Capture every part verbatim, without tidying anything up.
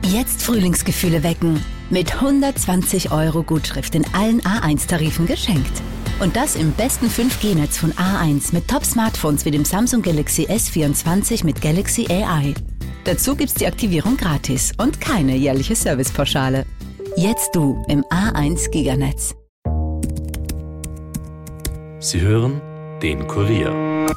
Jetzt Frühlingsgefühle wecken. Mit hundertzwanzig Euro Gutschrift in allen A eins Tarifen geschenkt. Und das im besten fünf G Netz von A eins mit Top-Smartphones wie dem Samsung Galaxy S vierundzwanzig mit Galaxy A I. Dazu gibt's die Aktivierung gratis und keine jährliche Servicepauschale. Jetzt du im A eins Giganetz. Sie hören den Kurier.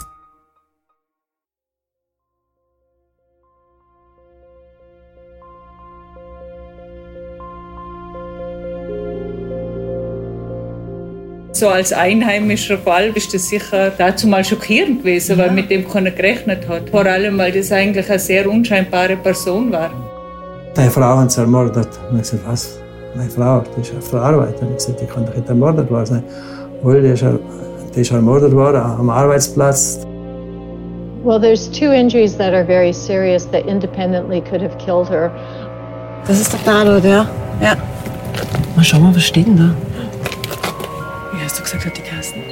So als einheimischer Fall ist das sicher dazu mal schockierend gewesen, ja. Weil mit dem keiner gerechnet hat. Vor allem, weil das eigentlich eine sehr unscheinbare Person war. Deine Frau haben sie ermordet. Und ich gesagt, was? Meine Frau, die ist verarbeitet. Und ich gesagt, die kann doch nicht ermordet worden sein. Weil die ist, die ist ermordet worden am Arbeitsplatz. Well, there's two injuries that are very serious that independently could have killed her. Das ist der Tatort, ja? Ja. Mal schauen wir, was steht denn da? Wie hast du gesagt, hat die Kasten?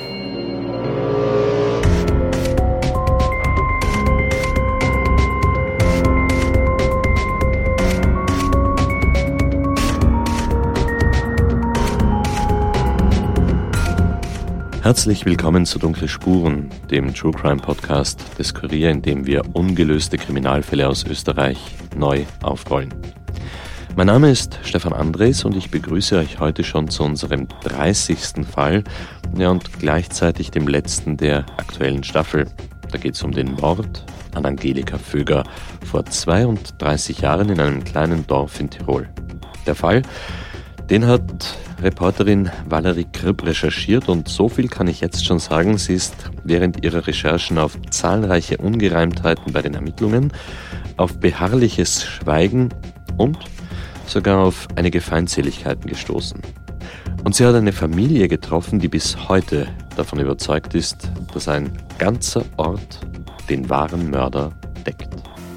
Herzlich willkommen zu Dunkle Spuren, dem True Crime Podcast des Kurier, in dem wir ungelöste Kriminalfälle aus Österreich neu aufrollen. Mein Name ist Stefan Andres und ich begrüße euch heute schon zu unserem dreißigsten Fall, ja, und gleichzeitig dem letzten der aktuellen Staffel. Da geht es um den Mord an Angelika Vöger vor zweiunddreißig Jahren in einem kleinen Dorf in Tirol. Der Fall, den hat Reporterin Valerie Kripp recherchiert und so viel kann ich jetzt schon sagen, sie ist während ihrer Recherchen auf zahlreiche Ungereimtheiten bei den Ermittlungen, auf beharrliches Schweigen und sogar auf einige Feindseligkeiten gestoßen. Und sie hat eine Familie getroffen, die bis heute davon überzeugt ist, dass ein ganzer Ort den wahren Mörder deckt.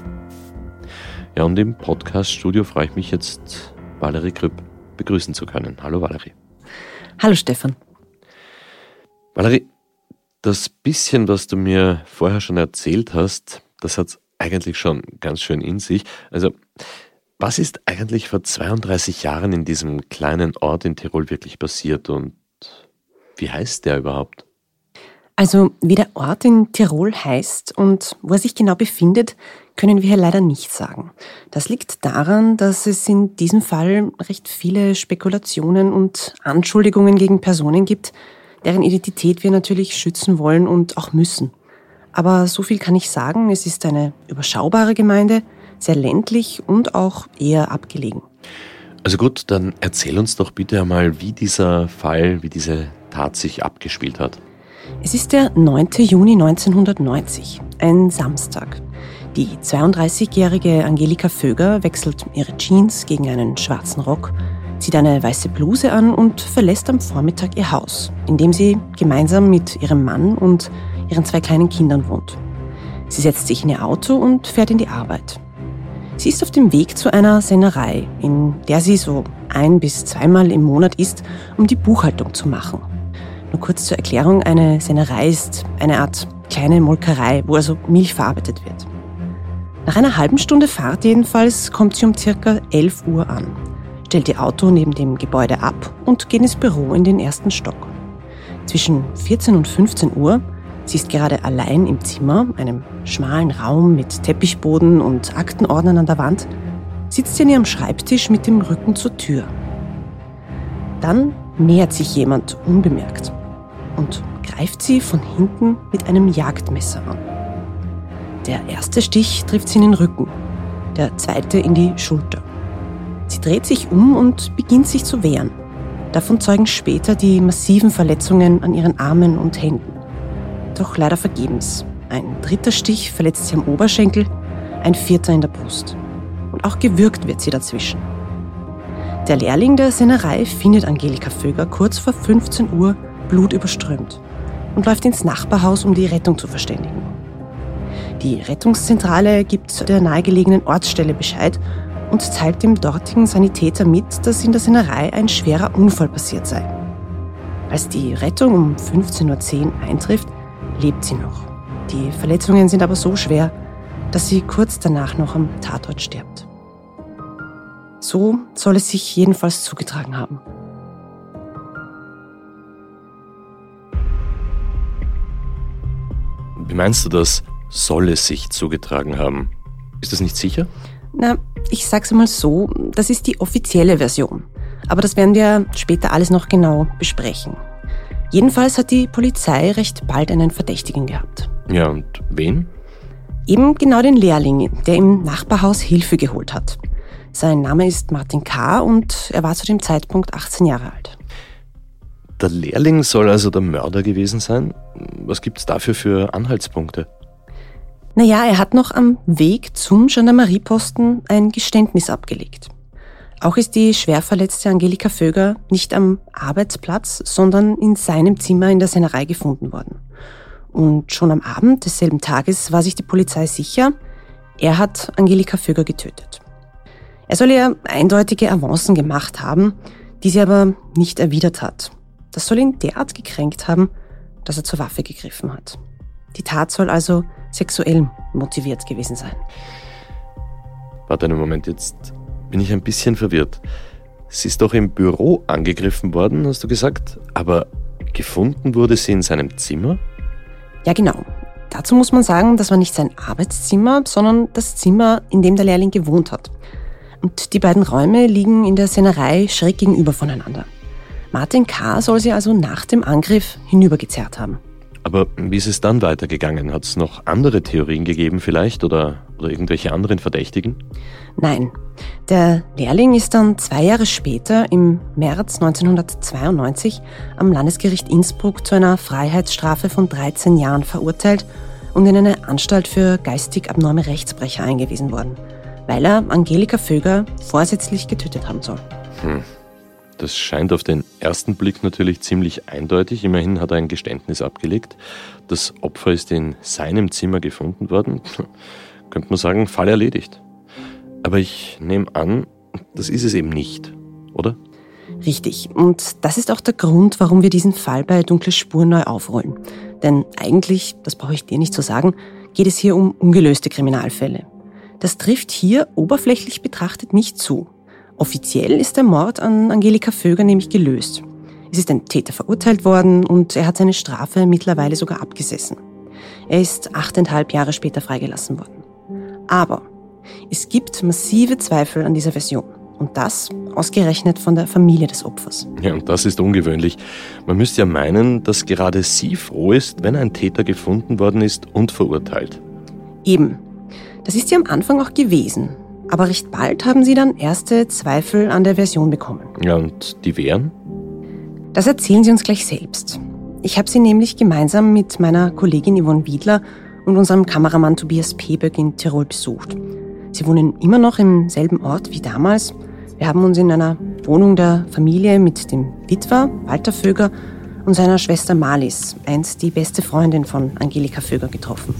Ja, und im Podcast-Studio freue ich mich jetzt, Valerie Kripp begrüßen zu können. Hallo Valerie. Hallo Stefan. Valerie, das bisschen, was du mir vorher schon erzählt hast, das hat eigentlich schon ganz schön in sich. Also, was ist eigentlich vor zweiunddreißig Jahren in diesem kleinen Ort in Tirol wirklich passiert und wie heißt der überhaupt? Also, wie der Ort in Tirol heißt und wo er sich genau befindet, können wir hier leider nicht sagen. Das liegt daran, dass es in diesem Fall recht viele Spekulationen und Anschuldigungen gegen Personen gibt, deren Identität wir natürlich schützen wollen und auch müssen. Aber so viel kann ich sagen, es ist eine überschaubare Gemeinde, sehr ländlich und auch eher abgelegen. Also gut, dann erzähl uns doch bitte einmal, wie dieser Fall, wie diese Tat sich abgespielt hat. Es ist der neunten Juni neunzehnhundertneunzig, ein Samstag. Die zweiunddreißigjährige Angelika Vöger wechselt ihre Jeans gegen einen schwarzen Rock, zieht eine weiße Bluse an und verlässt am Vormittag ihr Haus, in dem sie gemeinsam mit ihrem Mann und ihren zwei kleinen Kindern wohnt. Sie setzt sich in ihr Auto und fährt in die Arbeit. Sie ist auf dem Weg zu einer Sennerei, in der sie so ein- bis zweimal im Monat ist, um die Buchhaltung zu machen. Nur kurz zur Erklärung, eine Sennerei ist eine Art kleine Molkerei, wo also Milch verarbeitet wird. Nach einer halben Stunde Fahrt jedenfalls kommt sie um circa elf Uhr an, stellt ihr Auto neben dem Gebäude ab und geht ins Büro in den ersten Stock. Zwischen vierzehn und fünfzehn Uhr, sie ist gerade allein im Zimmer, einem schmalen Raum mit Teppichboden und Aktenordnern an der Wand, sitzt sie an ihrem Schreibtisch mit dem Rücken zur Tür. Dann nähert sich jemand unbemerkt und greift sie von hinten mit einem Jagdmesser an. Der erste Stich trifft sie in den Rücken, der zweite in die Schulter. Sie dreht sich um und beginnt sich zu wehren. Davon zeugen später die massiven Verletzungen an ihren Armen und Händen. Doch leider vergebens. Ein dritter Stich verletzt sie am Oberschenkel, ein vierter in der Brust. Und auch gewürgt wird sie dazwischen. Der Lehrling der Sennerei findet Angelika Vöger kurz vor fünfzehn Uhr blutüberströmt und läuft ins Nachbarhaus, um die Rettung zu verständigen. Die Rettungszentrale gibt der nahegelegenen Ortsstelle Bescheid und teilt dem dortigen Sanitäter mit, dass in der Sennerei ein schwerer Unfall passiert sei. Als die Rettung um fünfzehn Uhr zehn eintrifft, lebt sie noch. Die Verletzungen sind aber so schwer, dass sie kurz danach noch am Tatort stirbt. So soll es sich jedenfalls zugetragen haben. Wie meinst du das, soll es sich zugetragen haben? Ist das nicht sicher? Na, ich sag's mal so, das ist die offizielle Version. Aber das werden wir später alles noch genau besprechen. Jedenfalls hat die Polizei recht bald einen Verdächtigen gehabt. Ja, und wen? Eben genau den Lehrling, der im Nachbarhaus Hilfe geholt hat. Sein Name ist Martin K. und er war zu dem Zeitpunkt achtzehn Jahre alt. Der Lehrling soll also der Mörder gewesen sein? Was gibt's dafür für Anhaltspunkte? Naja, er hat noch am Weg zum Gendarmerieposten ein Geständnis abgelegt. Auch ist die schwer verletzte Angelika Vöger nicht am Arbeitsplatz, sondern in seinem Zimmer in der Sennerei gefunden worden. Und schon am Abend desselben Tages war sich die Polizei sicher, er hat Angelika Vöger getötet. Er soll ihr eindeutige Avancen gemacht haben, die sie aber nicht erwidert hat. Das soll ihn derart gekränkt haben, dass er zur Waffe gegriffen hat. Die Tat soll also sexuell motiviert gewesen sein. Warte einen Moment, jetzt bin ich ein bisschen verwirrt. Sie ist doch im Büro angegriffen worden, hast du gesagt, aber gefunden wurde sie in seinem Zimmer? Ja, genau. Dazu muss man sagen, das war nicht sein Arbeitszimmer, sondern das Zimmer, in dem der Lehrling gewohnt hat. Und die beiden Räume liegen in der Sennerei schräg gegenüber voneinander. Martin K. soll sie also nach dem Angriff hinübergezerrt haben. Aber wie ist es dann weitergegangen? Hat es noch andere Theorien gegeben vielleicht oder, oder irgendwelche anderen Verdächtigen? Nein. Der Lehrling ist dann zwei Jahre später, im März neunzehnhundertzweiundneunzig, am Landesgericht Innsbruck zu einer Freiheitsstrafe von dreizehn Jahren verurteilt und in eine Anstalt für geistig abnorme Rechtsbrecher eingewiesen worden, weil er Angelika Vöger vorsätzlich getötet haben soll. Hm. Das scheint auf den ersten Blick natürlich ziemlich eindeutig. Immerhin hat er ein Geständnis abgelegt. Das Opfer ist in seinem Zimmer gefunden worden. Könnte man sagen, Fall erledigt. Aber ich nehme an, das ist es eben nicht, oder? Richtig. Und das ist auch der Grund, warum wir diesen Fall bei Dunkle Spuren neu aufrollen. Denn eigentlich, das brauche ich dir nicht zu sagen, geht es hier um ungelöste Kriminalfälle. Das trifft hier oberflächlich betrachtet nicht zu. Offiziell ist der Mord an Angelika Vöger nämlich gelöst. Es ist ein Täter verurteilt worden und er hat seine Strafe mittlerweile sogar abgesessen. Er ist achteinhalb Jahre später freigelassen worden. Aber es gibt massive Zweifel an dieser Version. Und das ausgerechnet von der Familie des Opfers. Ja, und das ist ungewöhnlich. Man müsste ja meinen, dass gerade sie froh ist, wenn ein Täter gefunden worden ist und verurteilt. Eben. Das ist sie am Anfang auch gewesen. Aber recht bald haben sie dann erste Zweifel an der Version bekommen. Ja, und die wären? Das erzählen sie uns gleich selbst. Ich habe sie nämlich gemeinsam mit meiner Kollegin Yvonne Wiedler und unserem Kameramann Tobias Peböck in Tirol besucht. Sie wohnen immer noch im selben Ort wie damals. Wir haben uns in einer Wohnung der Familie mit dem Witwer Walter Vöger und seiner Schwester Marlies, einst die beste Freundin von Angelika Vöger, getroffen.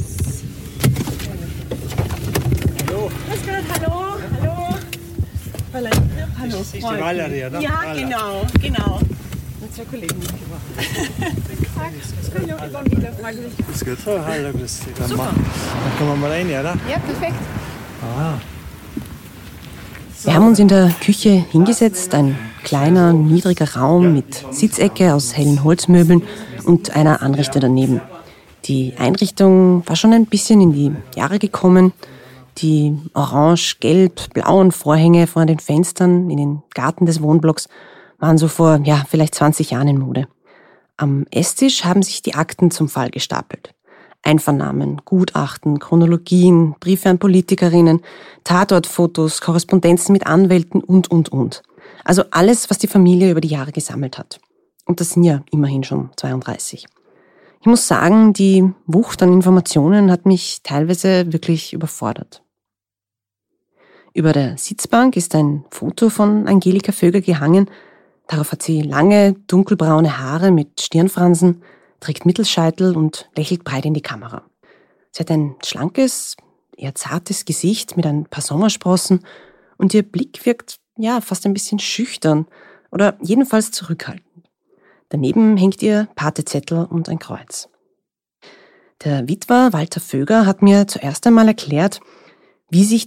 Hallo. Grüß Gott, hallo. Hallo. Hallo. Hallo. Das ist die Valerie, oder? Ja, genau, genau. Mit zwei Kollegen mitgebracht. Hallo, Yvonne Wiedler, freut mich. Ist gut. So, hallo, grüß dich. Dann, dann kommen wir mal rein, oder? Ja, perfekt. Ah. Wir haben uns in der Küche hingesetzt, ein kleiner, niedriger Raum mit Sitzecke aus hellen Holzmöbeln und einer Anrichte daneben. Die Einrichtung war schon ein bisschen in die Jahre gekommen. Die orange, gelb, blauen Vorhänge vor den Fenstern in den Garten des Wohnblocks waren so vor, ja, vielleicht zwanzig Jahren in Mode. Am Esstisch haben sich die Akten zum Fall gestapelt. Einvernahmen, Gutachten, Chronologien, Briefe an Politikerinnen, Tatortfotos, Korrespondenzen mit Anwälten und, und, und. Also alles, was die Familie über die Jahre gesammelt hat. Und das sind ja immerhin schon zweiunddreißig. Ich muss sagen, die Wucht an Informationen hat mich teilweise wirklich überfordert. Über der Sitzbank ist ein Foto von Angelika Vöger gehangen. Darauf hat sie lange, dunkelbraune Haare mit Stirnfransen, trägt Mittelscheitel und lächelt breit in die Kamera. Sie hat ein schlankes, eher zartes Gesicht mit ein paar Sommersprossen und ihr Blick wirkt ja fast ein bisschen schüchtern oder jedenfalls zurückhaltend. Daneben hängt ihr Patezettel und ein Kreuz. Der Witwer Walter Vöger hat mir zuerst einmal erklärt, wie sich der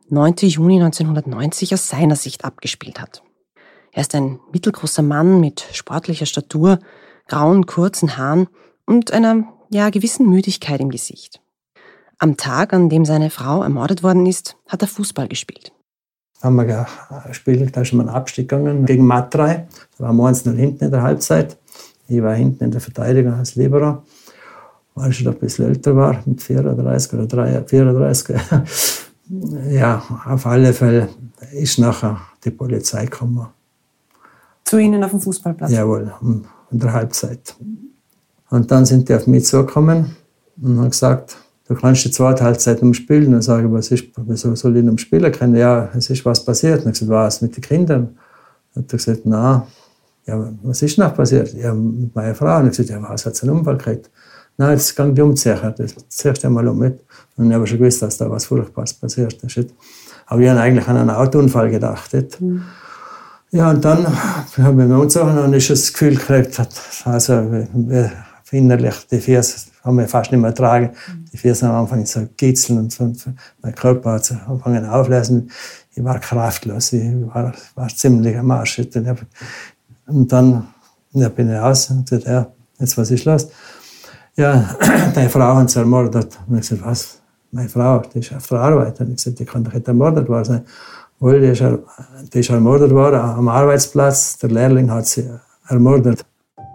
neunten Juni neunzehnhundertneunzig aus seiner Sicht abgespielt hat. Er ist ein mittelgroßer Mann mit sportlicher Statur, grauen, kurzen Haaren und einer ja, gewissen Müdigkeit im Gesicht. Am Tag, an dem seine Frau ermordet worden ist, hat er Fußball gespielt. Haben wir gespielt, da ist man einen Abstieg gegangen gegen Matrei. Da waren wir eins null hinten in der Halbzeit. Ich war hinten in der Verteidigung als Libero. Weil ich schon ein bisschen älter war, mit vierunddreißig oder vierunddreißig. Ja, auf alle Fälle ist nachher die Polizei gekommen. Zu Ihnen auf dem Fußballplatz? Jawohl, in der Halbzeit. Und dann sind die auf mich zugekommen und haben gesagt, du kannst die zweite Halbzeit umspielen. Dann sage ich, was ist, wieso soll ich umspielen können? Ja, es ist was passiert. Und ich gesagt, was mit den Kindern? Und er gesagt, na, ja, was ist noch passiert? Ja, mit meiner Frau. Und ich gesagt, ja, was hat sie einen Unfall gekriegt? Nein, jetzt kann ich umziehen. Das ziehst du einmal um mit. Und ich habe schon gewusst, dass da was Furchtbares passiert ist. Aber ich habe eigentlich an einen Autounfall gedacht. Mhm. Ja, und dann haben wir umgezogen und ich das Gefühl gekriegt, also innerlich die Füße haben wir fast nicht mehr ertragen. Die Füße haben angefangen zu kitzeln und, und mein Körper hat angefangen aufzulösen. Ich war kraftlos, ich war, war ziemlich am Arsch. Und dann ja, bin ich raus und gesagt, ja, jetzt was ist los? Ja, deine Frau hat sie ermordet. Und ich gesagt, was? Meine Frau, die ist auf der Arbeit. Und ich gesagt, die kann doch nicht ermordet worden sein. Weil die ist, die ist ermordet worden am Arbeitsplatz. Der Lehrling hat sie ermordet.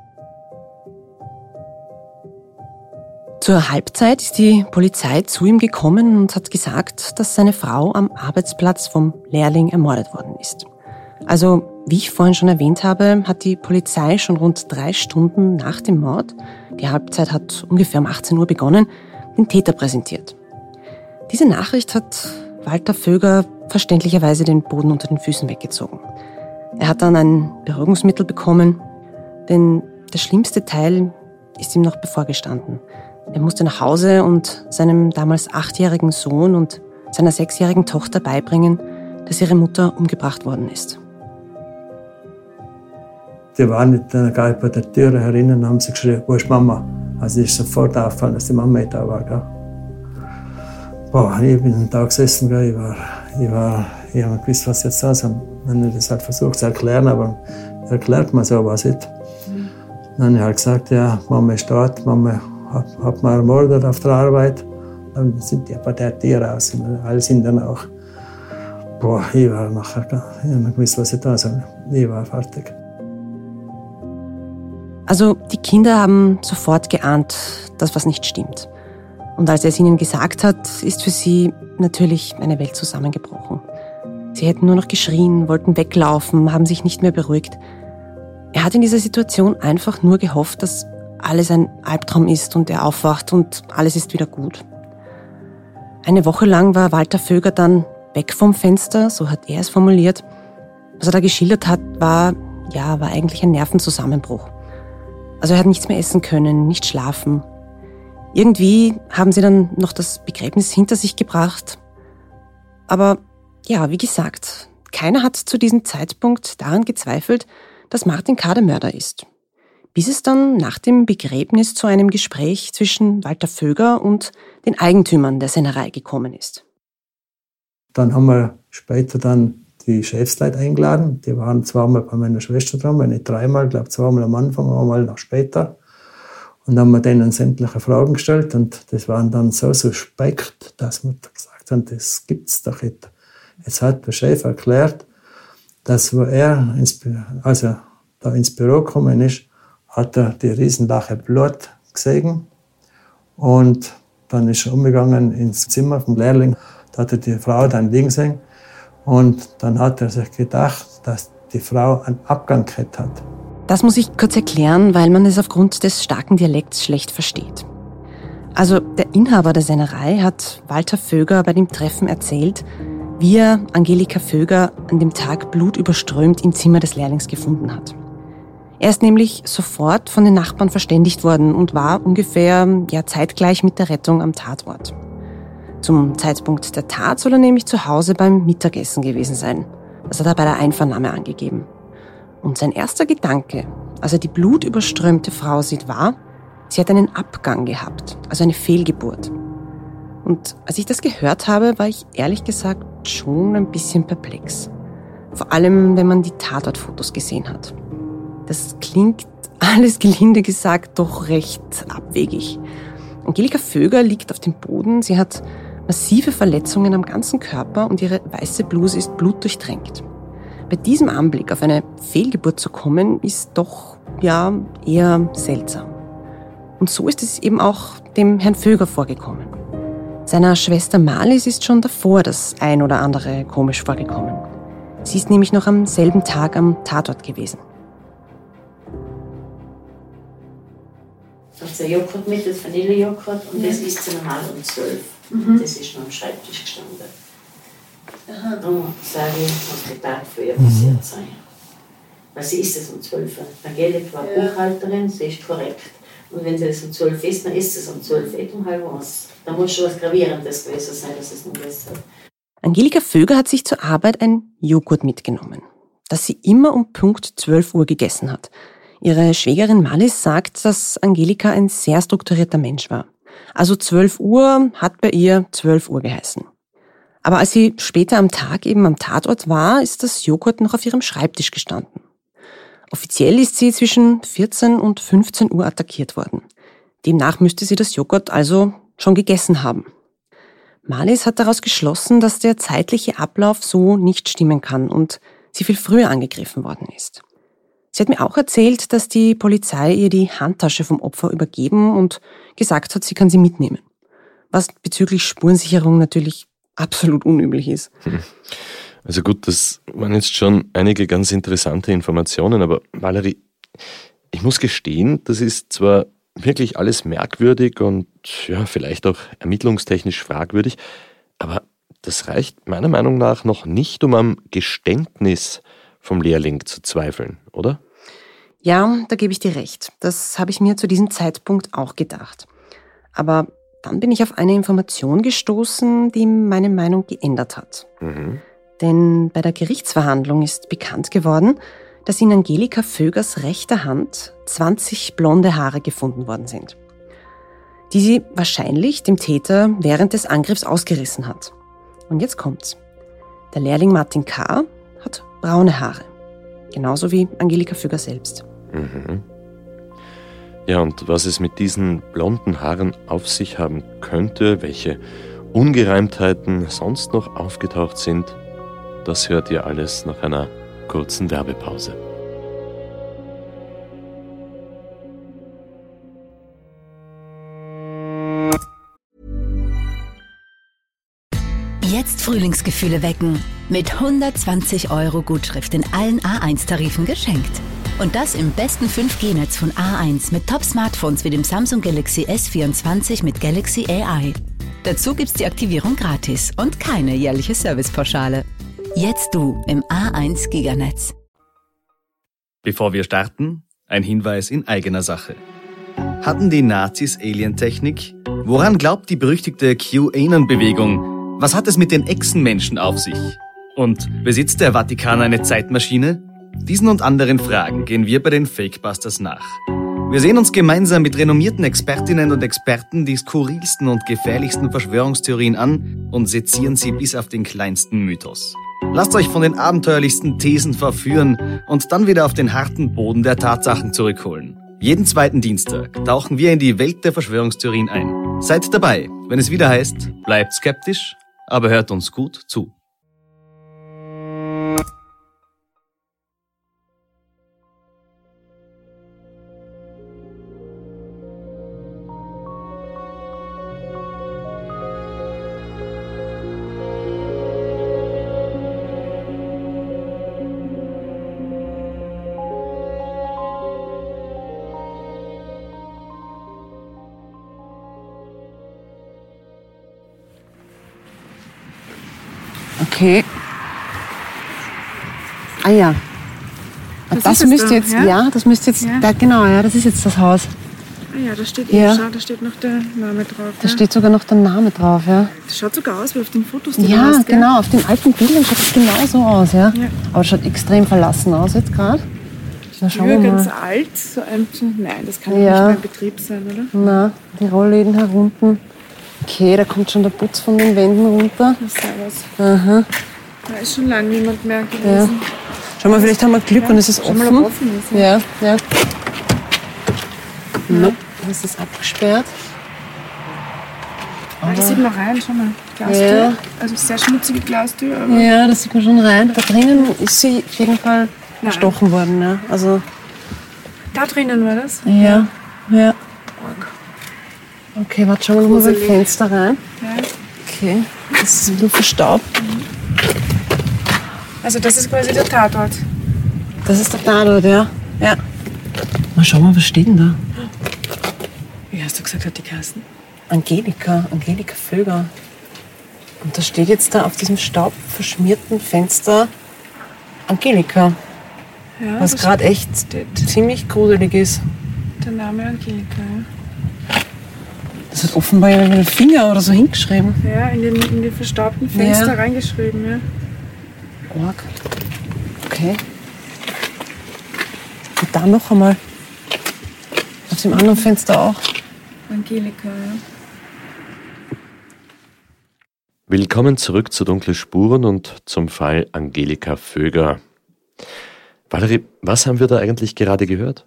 Zur Halbzeit ist die Polizei zu ihm gekommen und hat gesagt, dass seine Frau am Arbeitsplatz vom Lehrling ermordet worden ist. Also, wie ich vorhin schon erwähnt habe, hat die Polizei schon rund drei Stunden nach dem Mord, die Halbzeit hat ungefähr um achtzehn Uhr begonnen, den Täter präsentiert. Diese Nachricht hat Walter Vöger verständlicherweise den Boden unter den Füßen weggezogen. Er hat dann ein Beruhigungsmittel bekommen, denn der schlimmste Teil ist ihm noch bevorgestanden. Er musste nach Hause und seinem damals achtjährigen Sohn und seiner sechsjährigen Tochter beibringen, dass ihre Mutter umgebracht worden ist. Die waren nicht gar bei der Tür herinnen und haben sie geschrien, wo ist Mama? Also ist sofort aufgefallen, dass die Mama nicht da war. Gell? Boah, ich bin da gesessen, gell? ich war, ich war, ich habe gewusst, was jetzt da ist. Wenn ich das halt versucht zu erklären, aber erklärt man so was nicht. Dann habe ich halt gesagt, ja, Mama ist dort, Mama hat, hat man ermordet auf der Arbeit. Dann sind die bei der Tür raus, alle sind dann auch. Boah, ich war nachher, ich habe gewusst, was ich da soll. Ich war fertig. Also die Kinder haben sofort geahnt, dass was nicht stimmt. Und als er es ihnen gesagt hat, ist für sie natürlich eine Welt zusammengebrochen. Sie hätten nur noch geschrien, wollten weglaufen, haben sich nicht mehr beruhigt. Er hat in dieser Situation einfach nur gehofft, dass alles ein Albtraum ist und er aufwacht und alles ist wieder gut. Eine Woche lang war Walter Vöger dann weg vom Fenster, so hat er es formuliert. Was er da geschildert hat, war, ja, war eigentlich ein Nervenzusammenbruch. Also er hat nichts mehr essen können, nicht schlafen. Irgendwie haben sie dann noch das Begräbnis hinter sich gebracht. Aber ja, wie gesagt, keiner hat zu diesem Zeitpunkt daran gezweifelt, dass Martin K. der Mörder ist. Bis es dann nach dem Begräbnis zu einem Gespräch zwischen Walter Vöger und den Eigentümern der Sennerei gekommen ist. Dann haben wir später dann die Chefsleute eingeladen. Die waren zweimal bei meiner Schwester dran, wenn nicht dreimal, ich glaube zweimal am Anfang, einmal noch später. Und dann haben wir denen sämtliche Fragen gestellt und das waren dann so suspekt, dass wir gesagt haben, das gibt's doch nicht. Jetzt hat der Chef erklärt, dass wo er ins, also da ins Büro gekommen ist, hat er die Riesenlache Blut gesehen und dann ist er umgegangen ins Zimmer vom Lehrling. Da hat er die Frau dann liegen sehen und dann hat er sich gedacht, dass die Frau einen Abgang gehabt hat. Das muss ich kurz erklären, weil man es aufgrund des starken Dialekts schlecht versteht. Also der Inhaber der Sennerei hat Walter Vöger bei dem Treffen erzählt, wie er Angelika Vöger an dem Tag blutüberströmt im Zimmer des Lehrlings gefunden hat. Er ist nämlich sofort von den Nachbarn verständigt worden und war ungefähr ja, zeitgleich mit der Rettung am Tatort. Zum Zeitpunkt der Tat soll er nämlich zu Hause beim Mittagessen gewesen sein. Das hat er bei der Einvernahme angegeben. Und sein erster Gedanke, als er die blutüberströmte Frau sieht, war, sie hat einen Abgang gehabt, also eine Fehlgeburt. Und als ich das gehört habe, war ich ehrlich gesagt schon ein bisschen perplex. Vor allem, wenn man die Tatortfotos gesehen hat. Das klingt, alles gelinde gesagt, doch recht abwegig. Angelika Vöger liegt auf dem Boden, sie hat massive Verletzungen am ganzen Körper und ihre weiße Bluse ist blutdurchtränkt. Bei diesem Anblick auf eine Fehlgeburt zu kommen, ist doch, ja, eher seltsam. Und so ist es eben auch dem Herrn Vöger vorgekommen. Seiner Schwester Marlies ist schon davor das ein oder andere komisch vorgekommen. Sie ist nämlich noch am selben Tag am Tatort gewesen. Da hat ein Joghurt mit, das Vanillejoghurt, und ja. Das isst sie normal um zwölf. Mhm. Das ist noch am Schreibtisch gestanden. Aha. Darum sage ich, was der Tag früher passiert sein. Weil sie isst es um zwölf. Angelika war ja. Buchhalterin, sie ist korrekt. Und wenn sie es um zwölf isst, dann isst sie es um zwölf, nicht um halb eins. Da muss schon was Gravierendes gewesen sein, dass es nicht besser hat. Angelika Vöger hat sich zur Arbeit ein Joghurt mitgenommen, das sie immer um Punkt zwölf Uhr gegessen hat. Ihre Schwägerin Marlies sagt, dass Angelika ein sehr strukturierter Mensch war. Also zwölf Uhr hat bei ihr zwölf Uhr geheißen. Aber als sie später am Tag eben am Tatort war, ist das Joghurt noch auf ihrem Schreibtisch gestanden. Offiziell ist sie zwischen vierzehn und fünfzehn Uhr attackiert worden. Demnach müsste sie das Joghurt also schon gegessen haben. Marlies hat daraus geschlossen, dass der zeitliche Ablauf so nicht stimmen kann und sie viel früher angegriffen worden ist. Sie hat mir auch erzählt, dass die Polizei ihr die Handtasche vom Opfer übergeben und gesagt hat, sie kann sie mitnehmen. Was bezüglich Spurensicherung natürlich absolut unüblich ist. Also gut, das waren jetzt schon einige ganz interessante Informationen, aber Valerie, ich muss gestehen, das ist zwar wirklich alles merkwürdig und ja, vielleicht auch ermittlungstechnisch fragwürdig, aber das reicht meiner Meinung nach noch nicht, um am Geständnis vom Lehrling zu zweifeln, oder? Ja, da gebe ich dir recht. Das habe ich mir zu diesem Zeitpunkt auch gedacht. Aber dann bin ich auf eine Information gestoßen, die meine Meinung geändert hat. Mhm. Denn bei der Gerichtsverhandlung ist bekannt geworden, dass in Angelika Vögers rechter Hand zwanzig blonde Haare gefunden worden sind, die sie wahrscheinlich dem Täter während des Angriffs ausgerissen hat. Und jetzt kommt's. Der Lehrling Martin K. hat braune Haare. Genauso wie Angelika Vöger selbst. Mhm. Ja, und was es mit diesen blonden Haaren auf sich haben könnte, welche Ungereimtheiten sonst noch aufgetaucht sind, das hört ihr alles nach einer kurzen Werbepause. Jetzt Frühlingsgefühle wecken. Mit hundertzwanzig Euro Gutschrift in allen A eins Tarifen geschenkt. Und das im besten fünf G Netz von A eins mit Top-Smartphones wie dem Samsung Galaxy S vierundzwanzig mit Galaxy A I. Dazu gibt's die Aktivierung gratis und keine jährliche Servicepauschale. Jetzt du im A eins Giganetz. Bevor wir starten, ein Hinweis in eigener Sache. Hatten die Nazis Alientechnik? Woran glaubt die berüchtigte QAnon-Bewegung? Was hat es mit den Echsenmenschen auf sich? Und besitzt der Vatikan eine Zeitmaschine? Diesen und anderen Fragen gehen wir bei den Fakebusters nach. Wir sehen uns gemeinsam mit renommierten Expertinnen und Experten die skurrilsten und gefährlichsten Verschwörungstheorien an und sezieren sie bis auf den kleinsten Mythos. Lasst euch von den abenteuerlichsten Thesen verführen und dann wieder auf den harten Boden der Tatsachen zurückholen. Jeden zweiten Dienstag tauchen wir in die Welt der Verschwörungstheorien ein. Seid dabei, wenn es wieder heißt, bleibt skeptisch, aber hört uns gut zu. Okay. Ah ja. Das, das müsste da, jetzt, ja? ja, das müsste jetzt, ja. da, genau, ja, das ist jetzt das Haus. Ah ja, da steht ja. eh, schau, da steht noch der Name drauf. Da ja. steht sogar noch der Name drauf, ja. Das schaut sogar aus wie auf den Fotos, die ja, du hast, genau, gell? Auf den alten Bildern schaut es genau so aus, ja. ja. Aber es schaut extrem verlassen aus jetzt gerade. Ganz alt, so ein, nein, das kann ja. nicht mehr in Betrieb sein, oder? Nein, die Rollläden herunten. Okay, da kommt schon der Putz von den Wänden runter. Servus. Aha. Da ist schon lange niemand mehr gewesen. Ja. Schau mal, vielleicht haben wir Glück ja, und es ist schau offen. mal, ob offen ist. Ja, ja. Nope, das ist abgesperrt. Ah, da sieht man rein, schau mal. Glastür. Ja. Also sehr schmutzige Glastür. Aber Ja, da sieht man schon rein. Da drinnen ist sie auf jeden Fall erstochen worden. Ja. Also, da drinnen war das? ja, ja. Okay, warte, schauen wir nochmal beim Fenster rein. Ja. Okay, das ist ein bisschen verstaubt. Also das ist quasi der Tatort. Das ist der Tatort, ja. Ja. Mal schauen wir, was steht denn da? Wie hast du gesagt, hat die Kasten? Angelika, Angelika Vöger. Und da steht jetzt da auf diesem staubverschmierten Fenster Angelika. Ja, was das gerade echt steht. ziemlich gruselig ist. Der Name Angelika, ja. Das hat offenbar jemand mit dem Finger oder so hingeschrieben. Ja, in, den, in die verstaubten Fenster Ja. reingeschrieben, ja. Org. Okay. Und da noch einmal. Auf dem anderen Fenster auch. Angelika, ja. Willkommen zurück zu Dunkle Spuren und zum Fall Angelika Vöger. Valerie, was haben wir da eigentlich gerade gehört?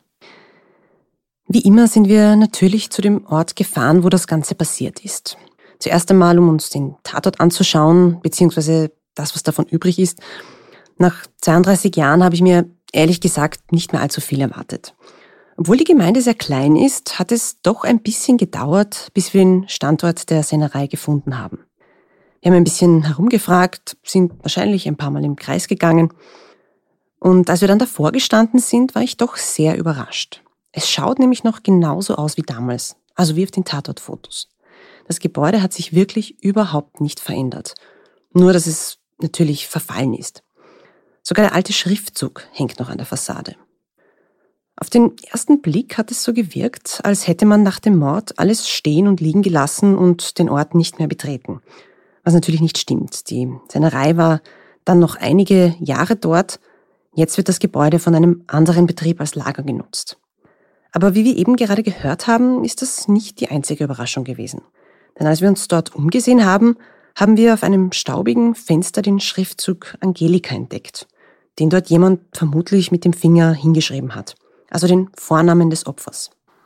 Wie immer sind wir natürlich zu dem Ort gefahren, wo das Ganze passiert ist. Zuerst einmal, um uns den Tatort anzuschauen, beziehungsweise das, was davon übrig ist. Nach zweiunddreißig Jahren habe ich mir ehrlich gesagt nicht mehr allzu viel erwartet. Obwohl die Gemeinde sehr klein ist, hat es doch ein bisschen gedauert, bis wir den Standort der Sennerei gefunden haben. Wir haben ein bisschen herumgefragt, sind wahrscheinlich ein paar Mal im Kreis gegangen. Und als wir dann davor gestanden sind, war ich doch sehr überrascht. Es schaut nämlich noch genauso aus wie damals, also wie auf den Tatortfotos. Das Gebäude hat sich wirklich überhaupt nicht verändert. Nur, dass es natürlich verfallen ist. Sogar der alte Schriftzug hängt noch an der Fassade. Auf den ersten Blick hat es so gewirkt, als hätte man nach dem Mord alles stehen und liegen gelassen und den Ort nicht mehr betreten. Was natürlich nicht stimmt. Die Sennerei war dann noch einige Jahre dort. Jetzt wird das Gebäude von einem anderen Betrieb als Lager genutzt. Aber wie wir eben gerade gehört haben, ist das nicht die einzige Überraschung gewesen. Denn als wir uns dort umgesehen haben, haben wir auf einem staubigen Fenster den Schriftzug Angelika entdeckt, den dort jemand vermutlich mit dem Finger hingeschrieben hat. Also den Vornamen des Opfers.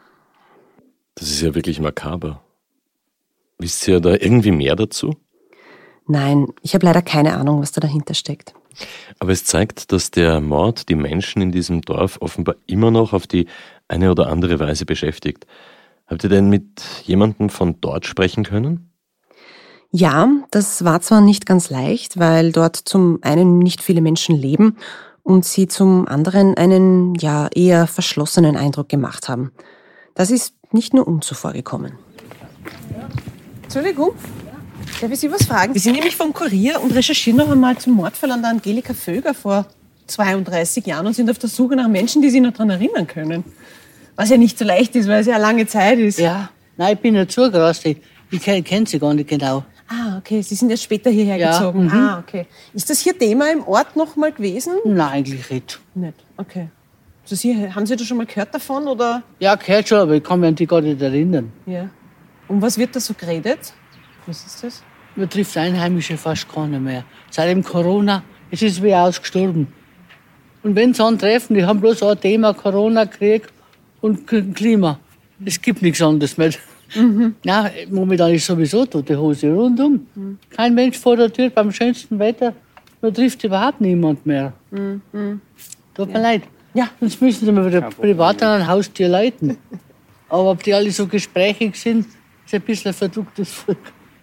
Das ist ja wirklich makaber. Wisst ihr da irgendwie mehr dazu? Nein, ich habe leider keine Ahnung, was da dahinter steckt. Aber es zeigt, dass der Mord die Menschen in diesem Dorf offenbar immer noch auf die eine oder andere Weise beschäftigt. Habt ihr denn mit jemandem von dort sprechen können? Ja, das war zwar nicht ganz leicht, weil dort zum einen nicht viele Menschen leben und sie zum anderen einen ja eher verschlossenen Eindruck gemacht haben. Das ist nicht nur uns so vorgekommen. Entschuldigung, darf ich Sie was fragen? Wir sind nämlich vom Kurier und recherchieren noch einmal zum Mordfall an der Angelika Vöger vor zweiunddreißig Jahren und sind auf der Suche nach Menschen, die sich noch daran erinnern können. Was ja nicht so leicht ist, weil es ja eine lange Zeit ist. Ja, nein, ich bin ja zugerastet. Ich kenne kenn sie gar nicht genau. Ah, okay. Sie sind erst später hierher Ja, gezogen. mhm. Ah, okay. Ist das hier Thema im Ort noch mal gewesen? Nein, eigentlich nicht. Nicht, okay. Also Sie, haben Sie da schon mal gehört davon, oder? Ja, gehört schon, aber ich kann mich an die gar nicht erinnern. Ja. Um was wird da so geredet? Was ist das? Man trifft Einheimische fast keiner mehr. Seit dem Corona, es ist wie ausgestorben. Und wenn sie einen treffen, die haben bloß ein Thema, Corona, Krieg und K- Klima. Es gibt nichts anderes mehr. Mhm. Ja, momentan ist sowieso tote Hose rundum. Mhm. Kein Mensch vor der Tür beim schönsten Wetter. Man trifft überhaupt niemand mehr. Mhm. Tut mir leid. Ja. Sonst müssen sie mal wieder privat an ein Haustier leiten. Aber ob die alle so gesprächig sind, ist ein bisschen ein verdrucktes Volk.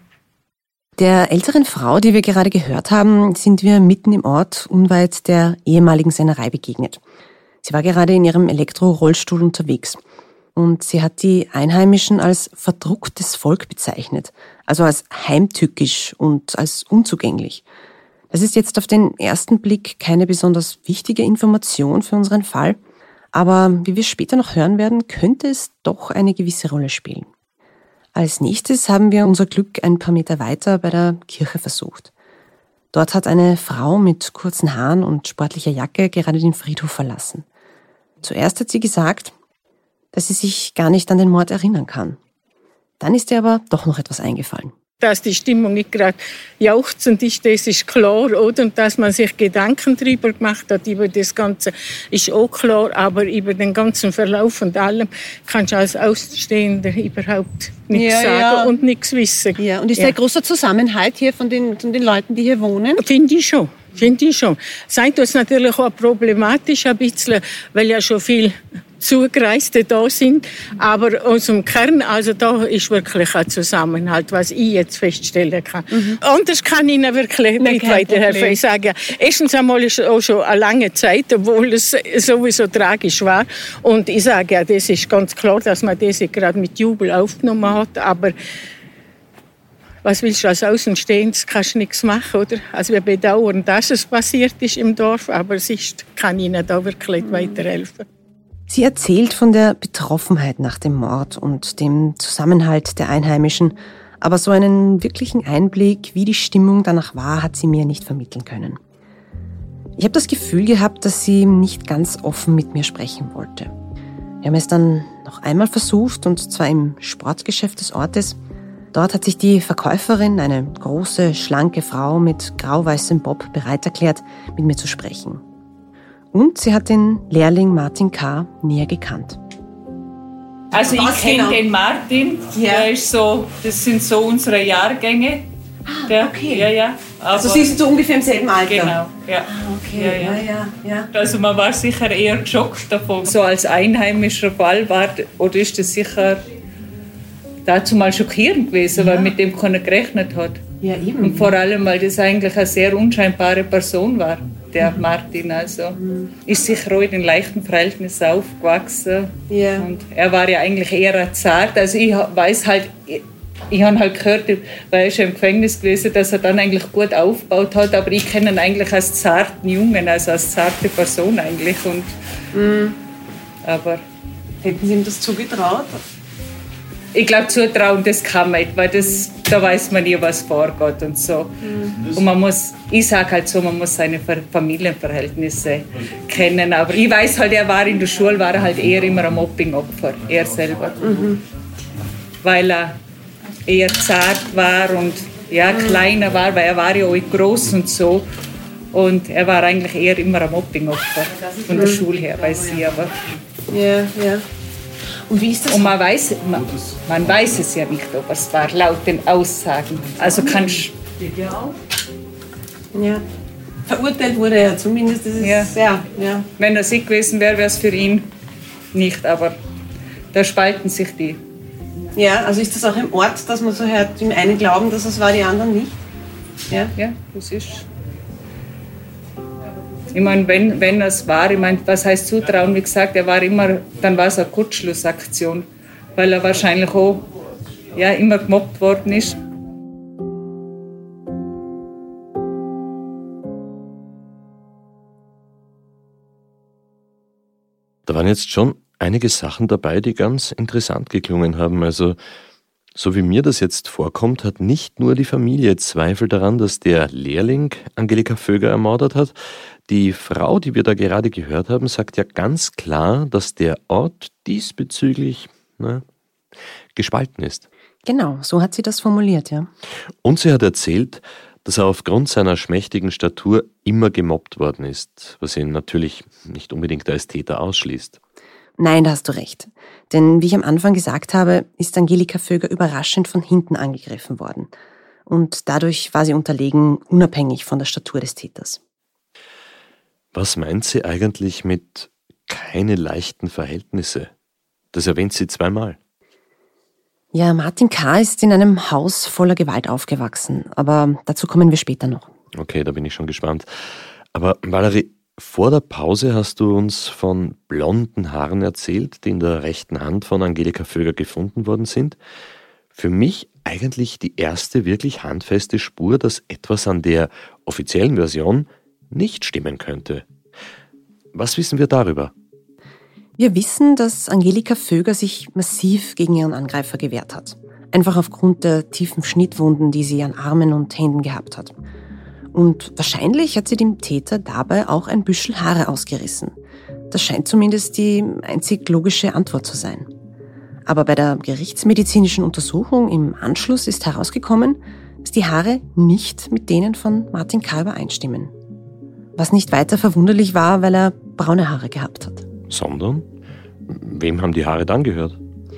Der älteren Frau, die wir gerade gehört haben, sind wir mitten im Ort unweit der ehemaligen Sennerei begegnet. Sie war gerade in ihrem Elektrorollstuhl unterwegs. Und sie hat die Einheimischen als verdrucktes Volk bezeichnet, also als heimtückisch und als unzugänglich. Das ist jetzt auf den ersten Blick keine besonders wichtige Information für unseren Fall, aber wie wir später noch hören werden, könnte es doch eine gewisse Rolle spielen. Als nächstes haben wir unser Glück ein paar Meter weiter bei der Kirche versucht. Dort hat eine Frau mit kurzen Haaren und sportlicher Jacke gerade den Friedhof verlassen. Zuerst hat sie gesagt, dass sie sich gar nicht an den Mord erinnern kann. Dann ist ihr aber doch noch etwas eingefallen. Dass die Stimmung nicht gerade jauchzend ist, das ist klar, oder? Und dass man sich Gedanken darüber gemacht hat, über das Ganze, ist auch klar. Aber über den ganzen Verlauf und allem kannst du als Außenstehender überhaupt nichts Ja, sagen ja. und nichts wissen. Ja, und ist Ja. da ein großer Zusammenhalt hier von den, von den Leuten, die hier wohnen? Finde ich schon. Finde ich schon. Seid das natürlich auch problematisch ein bisschen, weil ja schon viel Zugereiste da sind. Aber aus dem Kern, also da ist wirklich ein Zusammenhalt, was ich jetzt feststellen kann. Mhm. Anders kann ich Ihnen wirklich Nein, nicht kein weiterhelfen. Problem. Ich sage ja, erstens einmal ist es auch schon eine lange Zeit, obwohl es sowieso tragisch war. Und ich sage ja, das ist ganz klar, dass man das gerade mit Jubel aufgenommen hat. Aber was willst du als Außenstehendes? Kannst du nichts machen, oder? Also wir bedauern, dass es passiert ist im Dorf, aber es ist, kann Ihnen da wirklich nicht weiterhelfen. Sie erzählt von der Betroffenheit nach dem Mord und dem Zusammenhalt der Einheimischen, aber so einen wirklichen Einblick, wie die Stimmung danach war, hat sie mir nicht vermitteln können. Ich habe das Gefühl gehabt, dass sie nicht ganz offen mit mir sprechen wollte. Wir haben es dann noch einmal versucht, und zwar im Sportgeschäft des Ortes. Dort hat sich die Verkäuferin, eine große, schlanke Frau mit grau-weißem Bob, bereit erklärt, mit mir zu sprechen. Und sie hat den Lehrling Martin K. näher gekannt. Also Was ich kenne genau? den Martin, Ja. der ist so, das sind so unsere Jahrgänge. Der, okay. Ja, ja. Aber, Also sie sind so ungefähr im selben Alter? Genau, ja. Ah, okay, Ja, ja. ja, ja. Also man war sicher eher geschockt davon. So als einheimischer Fall war, oder ist das sicher dazu mal schockierend gewesen, weil mit dem keiner gerechnet hat. Ja, eben. Und vor allem, weil das eigentlich eine sehr unscheinbare Person war, der Martin. Also ist sicher auch in den leichten Verhältnissen aufgewachsen. Ja. Und er war ja eigentlich eher zart. Also ich weiß halt, ich, ich habe halt gehört, weil er schon im Gefängnis gewesen, dass er dann eigentlich gut aufgebaut hat. Aber ich kenne ihn eigentlich als zarten Jungen, also als zarte Person eigentlich. Und, Mhm. aber Hätten Sie ihm das zugetraut? ich glaube, zutrauen, das kann man nicht, weil das, da weiß man nie, was vorgeht und so. Mhm. Und man muss, ich sage halt so, man muss seine Familienverhältnisse kennen. Aber ich weiß halt, er war in der Schule, war er halt eher immer ein Mobbing-Opfer, er selber. Mhm. Weil er eher zart war und ja, kleiner war, weil er war ja auch groß und so. Und er war eigentlich eher immer ein Mobbing-Opfer, von der Schule her, weiß ich aber. Ja, ja. Und wie ist das? Und man weiß, man, man weiß es ja nicht, ob es war, laut den Aussagen. Also kannst Ja. Verurteilt wurde er zumindest. Das ist, Ja. ja, ja. wenn er sick gewesen wäre, wäre es für ihn nicht. Aber da spalten sich die. Ja, also ist das auch im Ort, dass man so hört, im einen glauben, dass es war, die anderen nicht? Ja. Ja, das ist. Ich meine, wenn, wenn es war, ich meine, was heißt zutrauen? Wie gesagt, er war immer, dann war es eine Kurzschlussaktion, weil er wahrscheinlich auch ja, immer gemobbt worden ist. Da waren jetzt schon einige Sachen dabei, die ganz interessant geklungen haben. Also, so wie mir das jetzt vorkommt, hat nicht nur die Familie Zweifel daran, dass der Lehrling Angelika Vöger ermordet hat. Die Frau, die wir da gerade gehört haben, sagt ja ganz klar, dass der Ort diesbezüglich na, gespalten ist. Genau, so hat sie das formuliert, ja. Und sie hat erzählt, dass er aufgrund seiner schmächtigen Statur immer gemobbt worden ist, was ihn natürlich nicht unbedingt als Täter ausschließt. Nein, da hast du recht. Denn wie ich am Anfang gesagt habe, ist Angelika Vöger überraschend von hinten angegriffen worden. Und dadurch war sie unterlegen, unabhängig von der Statur des Täters. Was meint sie eigentlich mit keine leichten Verhältnisse? Das erwähnt sie zweimal. Ja, Martin K. ist in einem Haus voller Gewalt aufgewachsen, aber dazu kommen wir später noch. Okay, da bin ich schon gespannt. Aber Valerie, vor der Pause hast du uns von blonden Haaren erzählt, die in der rechten Hand von Angelika Vöger gefunden worden sind. Für mich eigentlich die erste wirklich handfeste Spur, dass etwas an der offiziellen Version nicht stimmen könnte. Was wissen wir darüber? Wir wissen, dass Angelika Vöger sich massiv gegen ihren Angreifer gewehrt hat. Einfach aufgrund der tiefen Schnittwunden, die sie an Armen und Händen gehabt hat. Und wahrscheinlich hat sie dem Täter dabei auch ein Büschel Haare ausgerissen. Das scheint zumindest die einzig logische Antwort zu sein. Aber bei der gerichtsmedizinischen Untersuchung im Anschluss ist herausgekommen, dass die Haare nicht mit denen von Martin K. übereinstimmen. Was nicht weiter verwunderlich war, weil er braune Haare gehabt hat. Sondern? Wem haben die Haare dann gehört?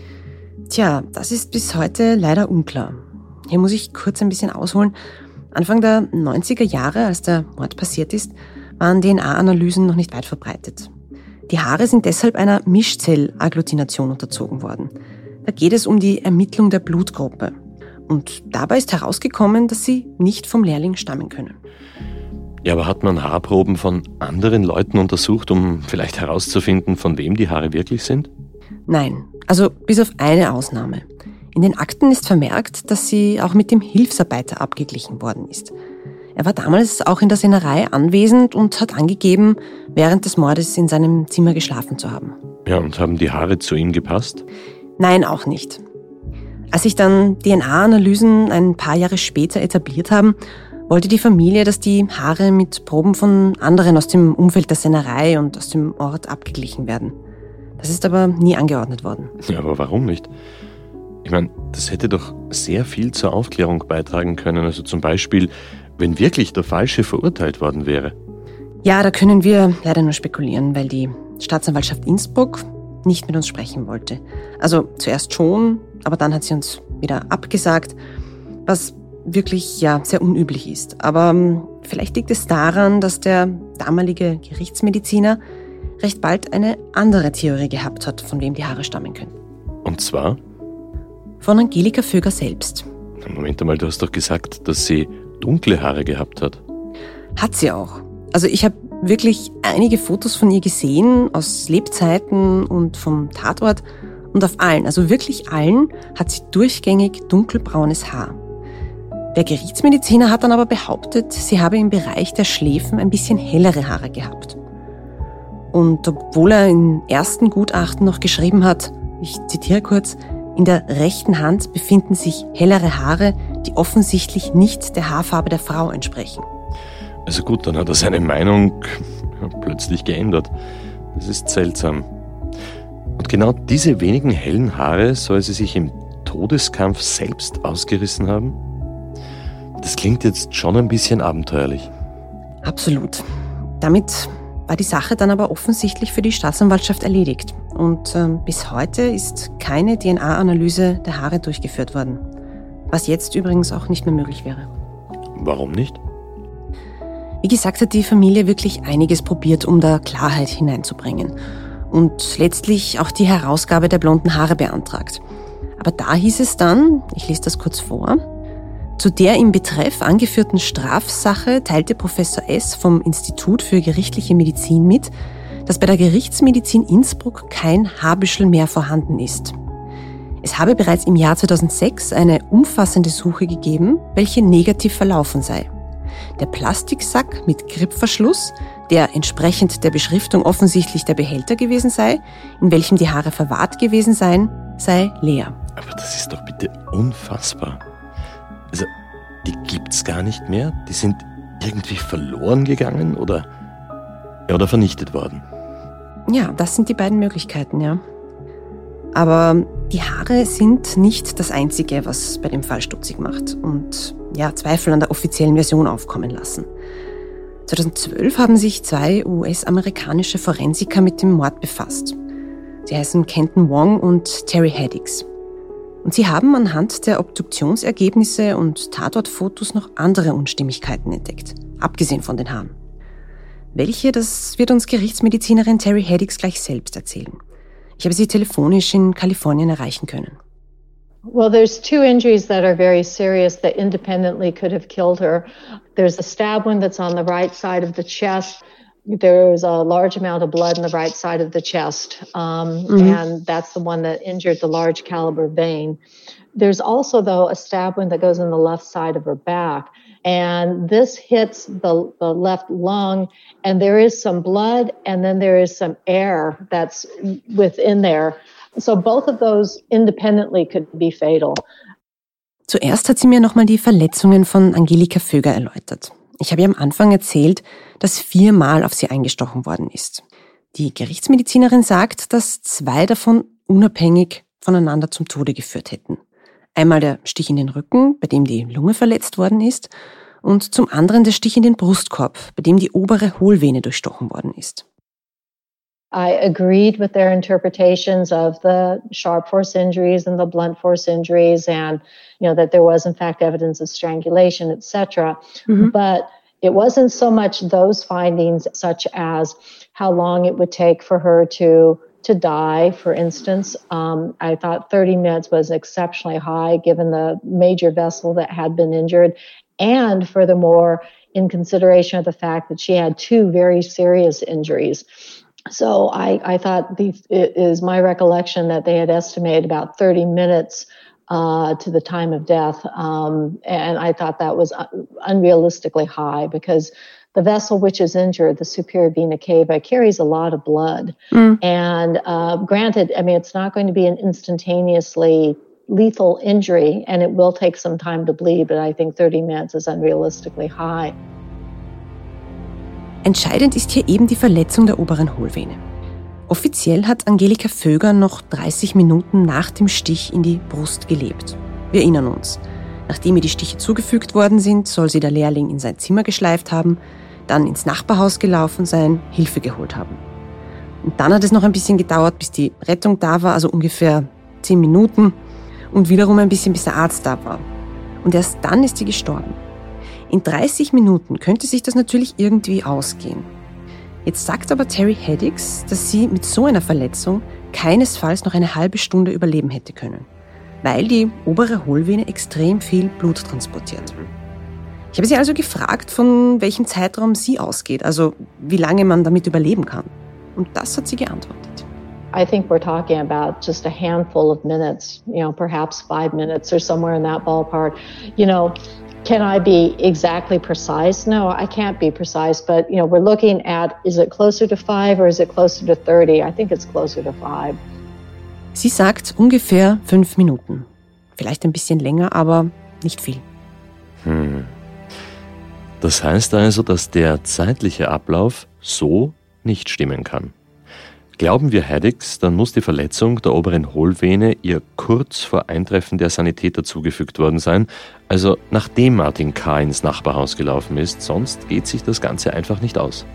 Tja, das ist bis heute leider unklar. Hier muss ich kurz ein bisschen ausholen. Anfang der neunziger Jahre, als der Mord passiert ist, waren D N A-Analysen noch nicht weit verbreitet. Die Haare sind deshalb einer Mischzellagglutination unterzogen worden. Da geht es um die Ermittlung der Blutgruppe. Und dabei ist herausgekommen, dass sie nicht vom Lehrling stammen können. Ja, aber hat man Haarproben von anderen Leuten untersucht, um vielleicht herauszufinden, von wem die Haare wirklich sind? Nein, also bis auf eine Ausnahme. In den Akten ist vermerkt, dass sie auch mit dem Hilfsarbeiter abgeglichen worden ist. Er war damals auch in der Sennerei anwesend und hat angegeben, während des Mordes in seinem Zimmer geschlafen zu haben. Ja, und haben die Haare zu ihm gepasst? Nein, auch nicht. Als sich dann D N A-Analysen ein paar Jahre später etabliert haben, wollte die Familie, dass die Haare mit Proben von anderen aus dem Umfeld der Sennerei und aus dem Ort abgeglichen werden. Das ist aber nie angeordnet worden. Ja, aber warum nicht? Ich meine, das hätte doch sehr viel zur Aufklärung beitragen können. Also zum Beispiel, wenn wirklich der Falsche verurteilt worden wäre. Ja, da können wir leider nur spekulieren, weil die Staatsanwaltschaft Innsbruck nicht mit uns sprechen wollte. Also zuerst schon, aber dann hat sie uns wieder abgesagt, was wirklich ja sehr unüblich ist. Aber um, vielleicht liegt es daran, dass der damalige Gerichtsmediziner recht bald eine andere Theorie gehabt hat, von wem die Haare stammen können. Und zwar? Von Angelika Föger selbst. Moment einmal, du hast doch gesagt, dass sie dunkle Haare gehabt hat. Hat sie auch. Also ich habe wirklich einige Fotos von ihr gesehen, aus Lebzeiten und vom Tatort. Und auf allen, also wirklich allen, hat sie durchgängig dunkelbraunes Haar. Der Gerichtsmediziner hat dann aber behauptet, sie habe im Bereich der Schläfen ein bisschen hellere Haare gehabt. Und obwohl er im ersten Gutachten noch geschrieben hat, ich zitiere kurz, in der rechten Hand befinden sich hellere Haare, die offensichtlich nicht der Haarfarbe der Frau entsprechen. Also gut, dann hat er seine Meinung plötzlich geändert. Das ist seltsam. Und genau diese wenigen hellen Haare soll sie sich im Todeskampf selbst ausgerissen haben? Das klingt jetzt schon ein bisschen abenteuerlich. Absolut. Damit war die Sache dann aber offensichtlich für die Staatsanwaltschaft erledigt. Und äh, bis heute ist keine D N A-Analyse der Haare durchgeführt worden. Was jetzt übrigens auch nicht mehr möglich wäre. Warum nicht? Wie gesagt, hat die Familie wirklich einiges probiert, um da Klarheit hineinzubringen. Und letztlich auch die Herausgabe der blonden Haare beantragt. Aber da hieß es dann, ich lese das kurz vor, zu der im Betreff angeführten Strafsache teilte Professor S. vom Institut für gerichtliche Medizin mit, dass bei der Gerichtsmedizin Innsbruck kein Haarbüschel mehr vorhanden ist. Es habe bereits im Jahr zweitausendsechs eine umfassende Suche gegeben, welche negativ verlaufen sei. Der Plastiksack mit Griffverschluss, der entsprechend der Beschriftung offensichtlich der Behälter gewesen sei, in welchem die Haare verwahrt gewesen seien, sei leer. Aber das ist doch bitte unfassbar. Also, die gibt's gar nicht mehr? Die sind irgendwie verloren gegangen oder, ja, oder vernichtet worden? Ja, das sind die beiden Möglichkeiten, ja. Aber die Haare sind nicht das Einzige, was bei dem Fall stutzig macht und ja, Zweifel an der offiziellen Version aufkommen lassen. zweitausendzwölf haben sich zwei U S-amerikanische Forensiker mit dem Mord befasst. Sie heißen Kenton Wong und Terry Haddix. Und sie haben anhand der Obduktionsergebnisse und Tatortfotos noch andere Unstimmigkeiten entdeckt, abgesehen von den Haaren. Welche, das wird uns Gerichtsmedizinerin Terry Haddix gleich selbst erzählen. Ich habe sie telefonisch in Kalifornien erreichen können. Well, there's two injuries that are very serious that independently could have killed her. There's a stab wound that's on the right side of the chest. There's a large amount of blood in the right side of the chest, um, mm-hmm. and that's the one that injured the large caliber vein. There's also, though, a stab wound that goes in the left side of her back, and this hits the, the left lung, and there is some blood, and then there is some air that's within there. So both of those independently could be fatal. Zuerst hat sie mir nochmal die Verletzungen von Angelika Föger erläutert. Ich habe ihr am Anfang erzählt, dass viermal auf sie eingestochen worden ist. Die Gerichtsmedizinerin sagt, dass zwei davon unabhängig voneinander zum Tode geführt hätten. Einmal der Stich in den Rücken, bei dem die Lunge verletzt worden ist, und zum anderen der Stich in den Brustkorb, bei dem die obere Hohlvene durchstochen worden ist. I agreed with their interpretations of the sharp force injuries and the blunt force injuries, and you know that there was in fact evidence of strangulation, et cetera. Mm-hmm. But it wasn't so much those findings, such as how long it would take for her to to die, for instance. Um, I thought thirty minutes was exceptionally high given the major vessel that had been injured. And furthermore, in consideration of the fact that she had two very serious injuries. So I, I thought the, it is my recollection that they had estimated about thirty minutes uh, to the time of death. Um, and I thought that was un- unrealistically high because the vessel which is injured, the superior vena cava, carries a lot of blood. Mm. And uh, granted, I mean, it's not going to be an instantaneously lethal injury, and it will take some time to bleed, but I think thirty minutes is unrealistically high. Entscheidend ist hier eben die Verletzung der oberen Hohlvene. Offiziell hat Angelika Vöger noch dreißig Minuten nach dem Stich in die Brust gelebt. Wir erinnern uns. Nachdem ihr die Stiche zugefügt worden sind, soll sie der Lehrling in sein Zimmer geschleift haben, dann ins Nachbarhaus gelaufen sein, Hilfe geholt haben. Und dann hat es noch ein bisschen gedauert, bis die Rettung da war, also ungefähr zehn Minuten, und wiederum ein bisschen, bis der Arzt da war. Und erst dann ist sie gestorben. In dreißig Minuten könnte sich das natürlich irgendwie ausgehen. Jetzt sagt aber Terry Haddix, dass sie mit so einer Verletzung keinesfalls noch eine halbe Stunde überleben hätte können, weil die obere Hohlvene extrem viel Blut transportiert. Ich habe sie also gefragt, von welchem Zeitraum sie ausgeht, also wie lange man damit überleben kann. Und das hat sie geantwortet. I think we're talking about just a handful of minutes, you know, perhaps five minutes or somewhere in that ballpark. You know, can I be exactly precise? No, I can't be precise, but, you know, we're looking at, is it closer to five or is it closer to thirty? I think it's closer to five. Sie sagt ungefähr fünf Minuten. Vielleicht ein bisschen länger, aber nicht viel. Hm. Das heißt also, dass der zeitliche Ablauf so nicht stimmen kann. Glauben wir Haddix, dann muss die Verletzung der oberen Hohlvene ihr kurz vor Eintreffen der Sanitäter zugefügt worden sein, also nachdem Martin K. ins Nachbarhaus gelaufen ist, sonst geht sich das Ganze einfach nicht aus.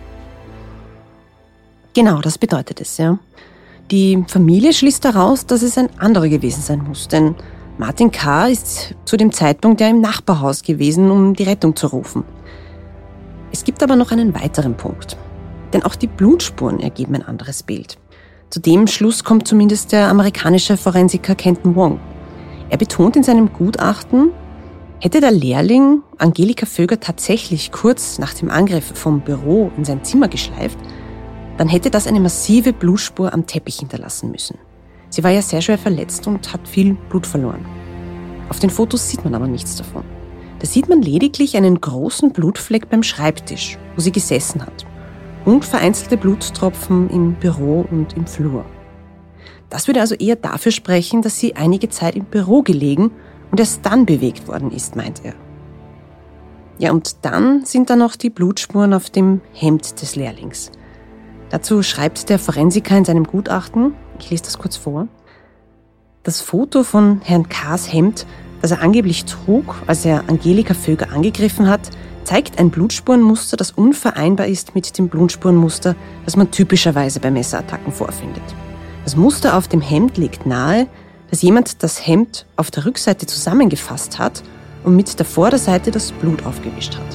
Genau, das bedeutet es, ja. Die Familie schließt daraus, dass es ein anderer gewesen sein muss, denn Martin K. ist zu dem Zeitpunkt ja im Nachbarhaus gewesen, um die Rettung zu rufen. Es gibt aber noch einen weiteren Punkt. Denn auch die Blutspuren ergeben ein anderes Bild. Zu dem Schluss kommt zumindest der amerikanische Forensiker Kenton Wong. Er betont in seinem Gutachten, hätte der Lehrling Angelika Vöger tatsächlich kurz nach dem Angriff vom Büro in sein Zimmer geschleift, dann hätte das eine massive Blutspur am Teppich hinterlassen müssen. Sie war ja sehr schwer verletzt und hat viel Blut verloren. Auf den Fotos sieht man aber nichts davon. Da sieht man lediglich einen großen Blutfleck beim Schreibtisch, wo sie gesessen hat. Und vereinzelte Blutstropfen im Büro und im Flur. Das würde also eher dafür sprechen, dass sie einige Zeit im Büro gelegen und erst dann bewegt worden ist, meint er. Ja, und dann sind da noch die Blutspuren auf dem Hemd des Lehrlings. Dazu schreibt der Forensiker in seinem Gutachten, ich lese das kurz vor, das Foto von Herrn K.'s Hemd, das er angeblich trug, als er Angelika Vöger angegriffen hat, zeigt ein Blutspurenmuster, das unvereinbar ist mit dem Blutspurenmuster, das man typischerweise bei Messerattacken vorfindet. Das Muster auf dem Hemd legt nahe, dass jemand das Hemd auf der Rückseite zusammengefasst hat und mit der Vorderseite das Blut aufgewischt hat.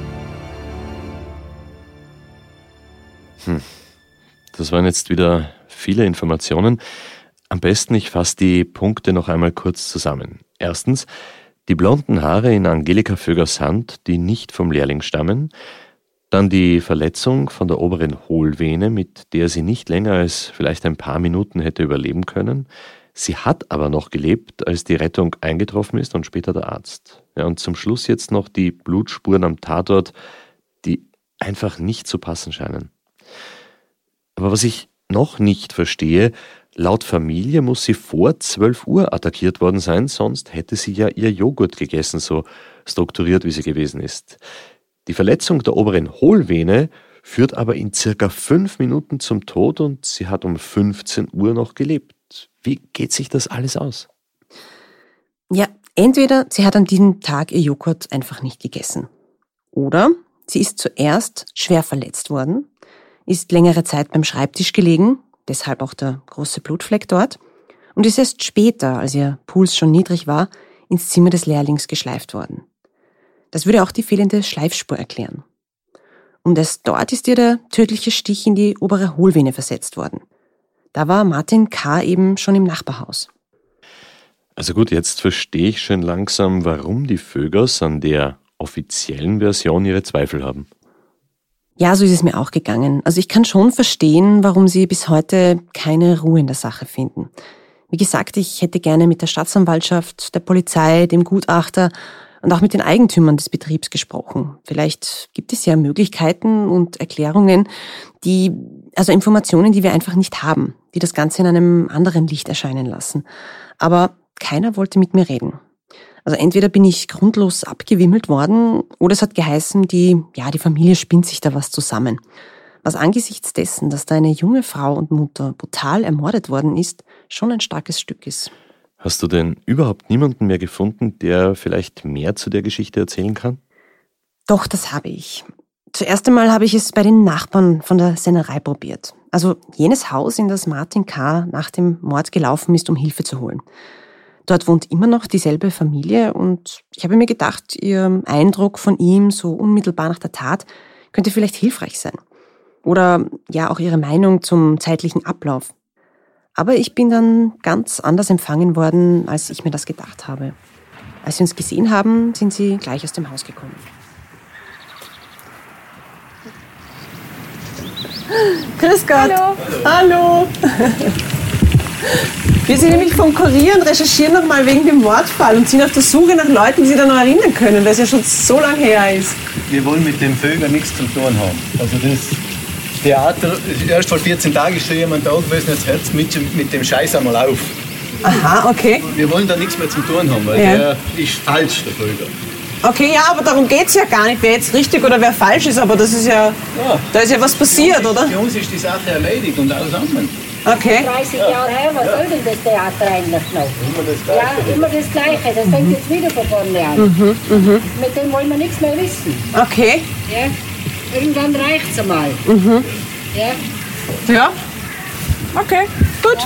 Hm. Das waren jetzt wieder viele Informationen. Am besten, ich fasse die Punkte noch einmal kurz zusammen. Erstens, die blonden Haare in Angelika Vögers Hand, die nicht vom Lehrling stammen. Dann die Verletzung von der oberen Hohlvene, mit der sie nicht länger als vielleicht ein paar Minuten hätte überleben können. Sie hat aber noch gelebt, als die Rettung eingetroffen ist und später der Arzt. Ja, und zum Schluss jetzt noch die Blutspuren am Tatort, die einfach nicht zu passen scheinen. Aber was ich noch nicht verstehe, laut Familie muss sie vor zwölf Uhr attackiert worden sein, sonst hätte sie ja ihr Joghurt gegessen, so strukturiert wie sie gewesen ist. Die Verletzung der oberen Hohlvene führt aber in circa fünf Minuten zum Tod und sie hat um fünfzehn Uhr noch gelebt. wie geht sich das alles aus? Ja, entweder sie hat an diesem Tag ihr Joghurt einfach nicht gegessen. Oder sie ist zuerst schwer verletzt worden, ist längere Zeit beim Schreibtisch gelegen, deshalb auch der große Blutfleck dort, und ist erst später, als ihr Puls schon niedrig war, ins Zimmer des Lehrlings geschleift worden. Das würde auch die fehlende Schleifspur erklären. Und erst dort ist ihr der tödliche Stich in die obere Hohlvene versetzt worden. Da war Martin K. eben schon im Nachbarhaus. Also gut, jetzt verstehe ich schon langsam, warum die Vögers an der offiziellen Version ihre Zweifel haben. Ja, so ist es mir auch gegangen. Also ich kann schon verstehen, warum sie bis heute keine Ruhe in der Sache finden. Wie gesagt, ich hätte gerne mit der Staatsanwaltschaft, der Polizei, dem Gutachter und auch mit den Eigentümern des Betriebs gesprochen. Vielleicht gibt es ja Möglichkeiten und Erklärungen, die, also Informationen, die wir einfach nicht haben, die das Ganze in einem anderen Licht erscheinen lassen. Aber keiner wollte mit mir reden. Also entweder bin ich grundlos abgewimmelt worden oder es hat geheißen, die, ja, die Familie spinnt sich da was zusammen. Was angesichts dessen, dass da eine junge Frau und Mutter brutal ermordet worden ist, schon ein starkes Stück ist. Hast du denn überhaupt niemanden mehr gefunden, der vielleicht mehr zu der Geschichte erzählen kann? Doch, das habe ich. Zuerst einmal habe ich es bei den Nachbarn von der Sennerei probiert. Also jenes Haus, in das Martin K. nach dem Mord gelaufen ist, um Hilfe zu holen. Dort wohnt immer noch dieselbe Familie und ich habe mir gedacht, ihr Eindruck von ihm so unmittelbar nach der Tat könnte vielleicht hilfreich sein. Oder ja auch ihre Meinung zum zeitlichen Ablauf. Aber ich bin dann ganz anders empfangen worden, als ich mir das gedacht habe. Als sie uns gesehen haben, sind sie gleich aus dem Haus gekommen. Grüß Gott. Hallo. Hallo. Wir sind nämlich vom Kurier und recherchieren noch mal wegen dem Mordfall und sind auf der Suche nach Leuten, die sich da noch erinnern können, weil es ja schon so lange her ist. Wir wollen mit dem Vögel nichts zu tun haben. Also das Theater, erst vor vierzehn Tagen ist schon jemand da gewesen, jetzt hört es mit, mit dem Scheiß einmal auf. Aha, okay. Wir wollen da nichts mehr zu tun haben, weil Ja. der ist falsch, der Vögel. Okay, ja, aber darum geht es ja gar nicht, wer jetzt richtig oder wer falsch ist, aber das ist ja, Ja. da ist ja was passiert, oder? Für uns ist die Sache erledigt und alles andere. Okay. dreißig Jahre her, was soll denn das Theater eigentlich noch? Immer das Ja, Gleiche. immer das Gleiche. Das fängt jetzt wieder von vorne an. Mhm, mhm. Mit dem wollen wir nichts mehr wissen. Okay. Ja? Irgendwann reicht's einmal. Mhm. Ja? Ja. Okay, gut.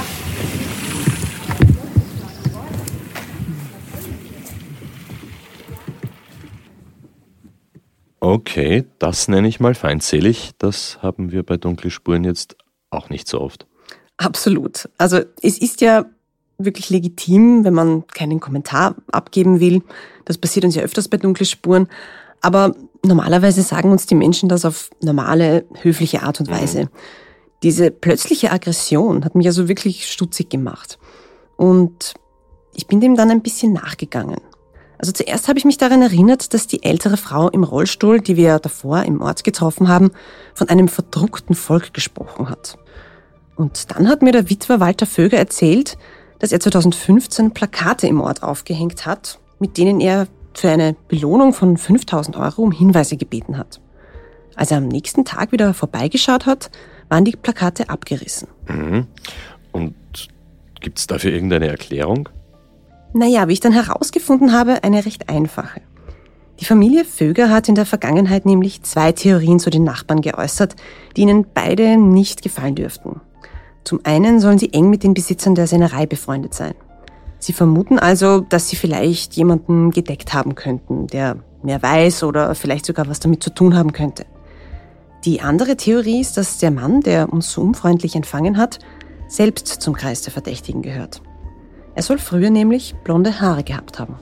Okay, das nenne ich mal feindselig. Das haben wir bei Dunkle Spuren jetzt auch nicht so oft. Absolut. Also es ist ja wirklich legitim, wenn man keinen Kommentar abgeben will. Das passiert uns ja öfters bei Dunkle Spuren. Aber normalerweise sagen uns die Menschen das auf normale, höfliche Art und Weise. Mhm. Diese plötzliche Aggression hat mich also wirklich stutzig gemacht. Und ich bin dem dann ein bisschen nachgegangen. Also zuerst habe ich mich daran erinnert, dass die ältere Frau im Rollstuhl, die wir davor im Ort getroffen haben, von einem verdruckten Volk gesprochen hat. Und dann hat mir der Witwer Walter Vöger erzählt, dass er zweitausendfünfzehn Plakate im Ort aufgehängt hat, mit denen er für eine Belohnung von fünftausend Euro um Hinweise gebeten hat. Als er am nächsten Tag wieder vorbeigeschaut hat, waren die Plakate abgerissen. Mhm. Und gibt es dafür irgendeine Erklärung? Naja, wie ich dann herausgefunden habe, eine recht einfache. Die Familie Vöger hat in der Vergangenheit nämlich zwei Theorien zu den Nachbarn geäußert, die ihnen beide nicht gefallen dürften. Zum einen sollen sie eng mit den Besitzern der Sennerei befreundet sein. Sie vermuten also, dass sie vielleicht jemanden gedeckt haben könnten, der mehr weiß oder vielleicht sogar was damit zu tun haben könnte. Die andere Theorie ist, dass der Mann, der uns so unfreundlich empfangen hat, selbst zum Kreis der Verdächtigen gehört. Er soll früher nämlich blonde Haare gehabt haben.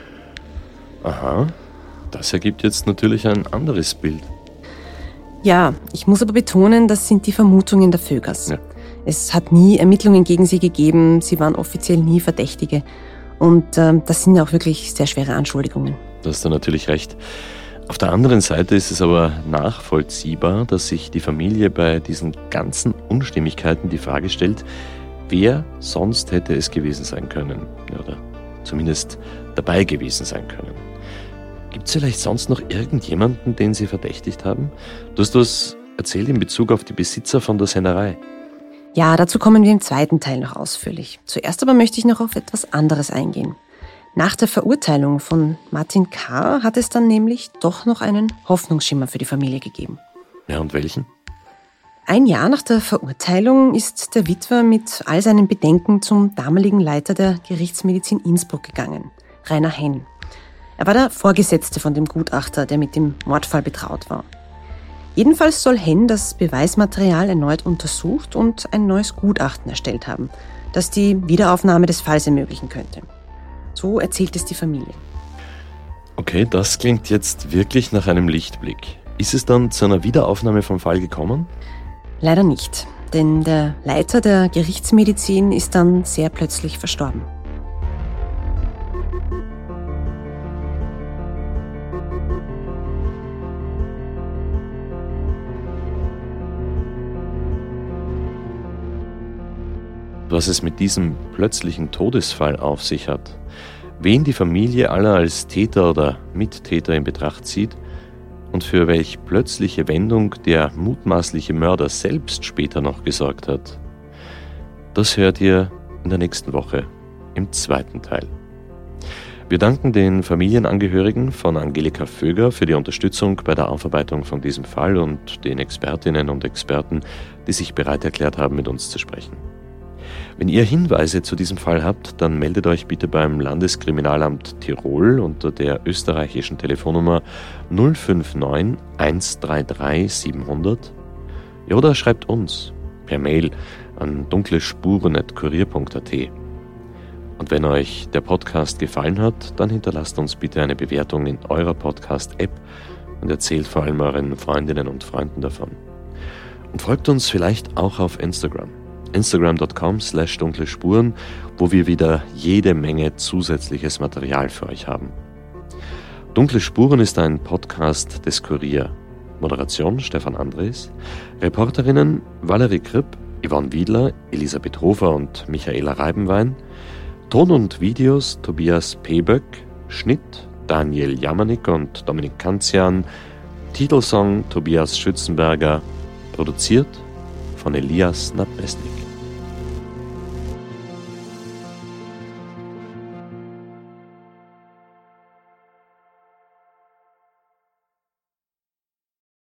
Aha, das ergibt jetzt natürlich ein anderes Bild. Ja, ich muss aber betonen, das sind die Vermutungen der Vögers. Ja. Es hat nie Ermittlungen gegen sie gegeben, sie waren offiziell nie Verdächtige. Und äh, das sind ja auch wirklich sehr schwere Anschuldigungen. Da hast du natürlich recht. Auf der anderen Seite ist es aber nachvollziehbar, dass sich die Familie bei diesen ganzen Unstimmigkeiten die Frage stellt, wer sonst hätte es gewesen sein können, oder zumindest dabei gewesen sein können. Gibt es vielleicht sonst noch irgendjemanden, den Sie verdächtigt haben? Du hast was erzählt in Bezug auf die Besitzer von der Sennerei. Ja, dazu kommen wir im zweiten Teil noch ausführlich. Zuerst aber möchte ich noch auf etwas anderes eingehen. Nach der Verurteilung von Martin K. hat es dann nämlich doch noch einen Hoffnungsschimmer für die Familie gegeben. Ja, und welchen? Ein Jahr nach der Verurteilung ist der Witwer mit all seinen Bedenken zum damaligen Leiter der Gerichtsmedizin Innsbruck gegangen, Rainer Henn. Er war der Vorgesetzte von dem Gutachter, der mit dem Mordfall betraut war. Jedenfalls soll Henn das Beweismaterial erneut untersucht und ein neues Gutachten erstellt haben, das die Wiederaufnahme des Falls ermöglichen könnte. So erzählt es die Familie. Okay, das klingt jetzt wirklich nach einem Lichtblick. Ist es dann zu einer Wiederaufnahme vom Fall gekommen? Leider nicht, denn der Leiter der Gerichtsmedizin ist dann sehr plötzlich verstorben. Was es mit diesem plötzlichen Todesfall auf sich hat, wen die Familie aller als Täter oder Mittäter in Betracht zieht und für welch plötzliche Wendung der mutmaßliche Mörder selbst später noch gesorgt hat, das hört ihr in der nächsten Woche im zweiten Teil. Wir danken den Familienangehörigen von Angelika Vöger für die Unterstützung bei der Aufarbeitung von diesem Fall und den Expertinnen und Experten, die sich bereit erklärt haben, mit uns zu sprechen. Wenn ihr Hinweise zu diesem Fall habt, dann meldet euch bitte beim Landeskriminalamt Tirol unter der österreichischen Telefonnummer null fünf neun eins drei drei siebenhundert. Ja, oder schreibt uns per Mail an dunklespuren at kurier punkt a t. Und wenn euch der Podcast gefallen hat, dann hinterlasst uns bitte eine Bewertung in eurer Podcast-App und erzählt vor allem euren Freundinnen und Freunden davon. Und folgt uns vielleicht auch auf Instagram. instagram punkt com slash dunkle Spuren, wo wir wieder jede Menge zusätzliches Material für euch haben. Dunkle Spuren ist ein Podcast des Kurier. Moderation Stefan Andres, Reporterinnen Valerie Kripp, Yvonne Wiedler, Elisabeth Hofer und Michaela Reibenwein, Ton und Videos Tobias Peböck, Schnitt Daniel Jamanik und Dominik Kanzian, Titelsong Tobias Schützenberger, produziert von Elias Nabesnik.